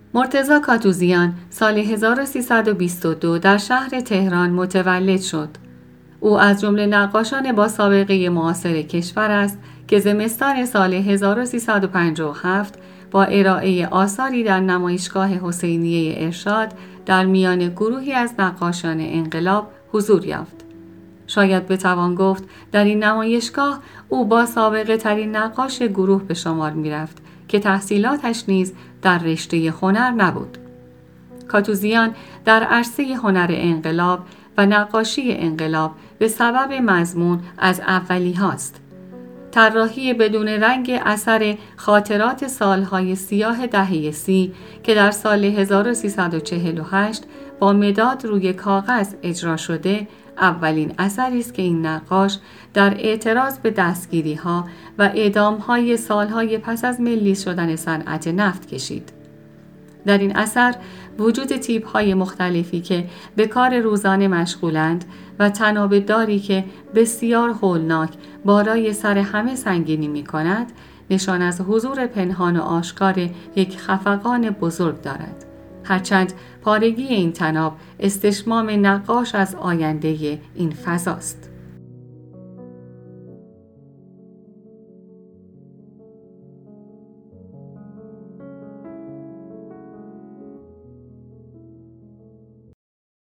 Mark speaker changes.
Speaker 1: مرتضی کاتوزیان سال 1322 در شهر تهران متولد شد. او از جمله نقاشان با سابقه معاصر کشور است که زمستان سال 1357 با ارائه آثاری در نمایشگاه حسینیه ارشاد در میان گروهی از نقاشان انقلاب حضور یافت. شاید بتوان گفت در این نمایشگاه او با سابقه ترین نقاش گروه به شمار می رفت که تحصیلاتش نیز در رشته هنر نبود. کاتوزیان در عرصه هنر انقلاب و نقاشی انقلاب به سبب مضمون از اولی هاست. طراحی بدون رنگ اثر خاطرات سالهای سیاه دهه 30 که در سال 1348 با مداد روی کاغذ اجرا شده، اولین اثری است که این نقاش در اعتراض به دستگیری‌ها و اعدام‌های سالهای پس از ملی شدن صنعت نفت کشید. در این اثر وجود تیپ‌های مختلفی که به کار روزانه مشغولند و تنابداری که بسیار هولناک بالای سر همه سنگینی می‌کند، نشان از حضور پنهان و آشکار یک خفقان بزرگ دارد. هرچند پارگی این تناب استشمام نقاش از آینده این فضاست.